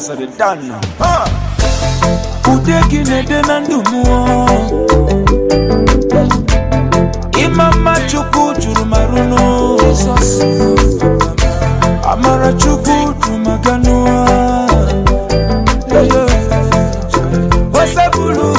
cause of the done now. Udegi nede nandumu Imama chuku juru maruno Amara chuku jumaganua Wasabulu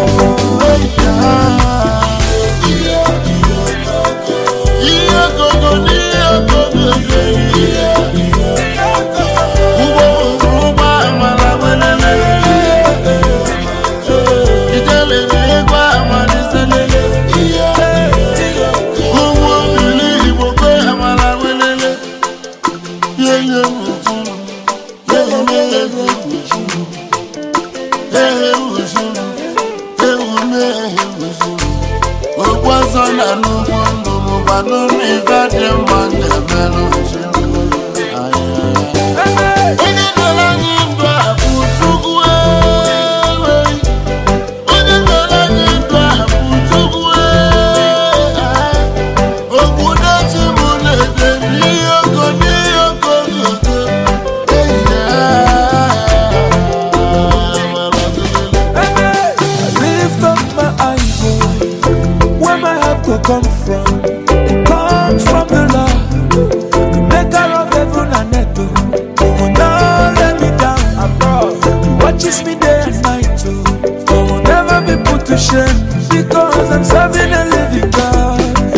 come from, it comes from the Lord, the maker of heaven and earth. Who will not let me down abroad. He watches me day and night too. I will never be put to shame because I'm serving a living God.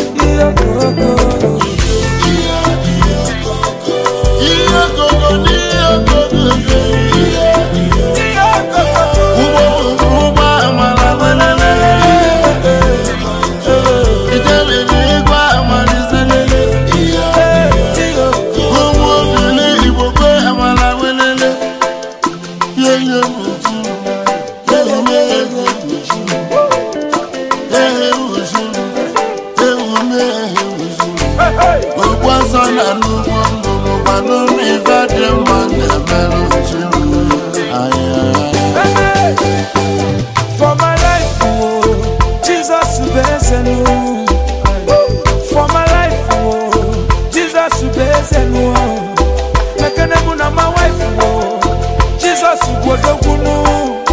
For my life, oh, Jesus ubezenu. For my life, oh, Jesus ubezenu. Mekene muna my wife, oh, Jesus ubodogunu.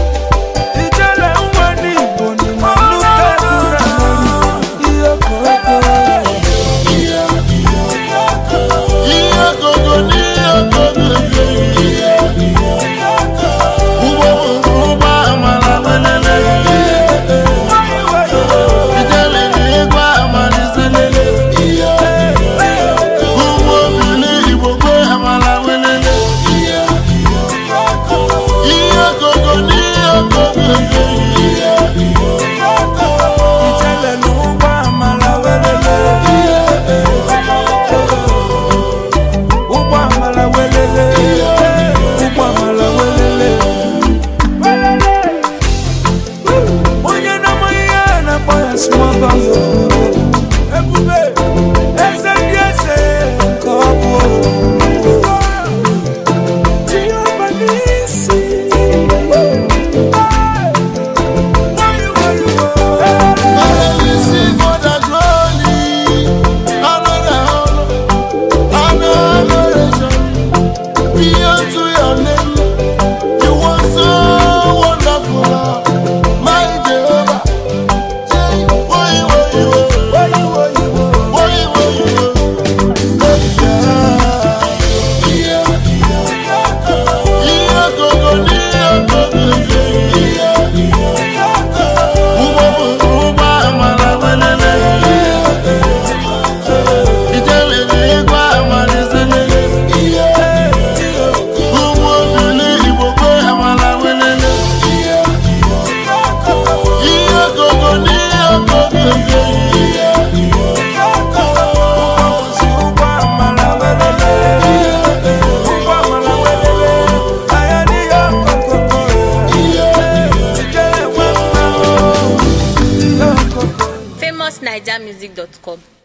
Ijele umani boni manuka dura. famousnigermusic.com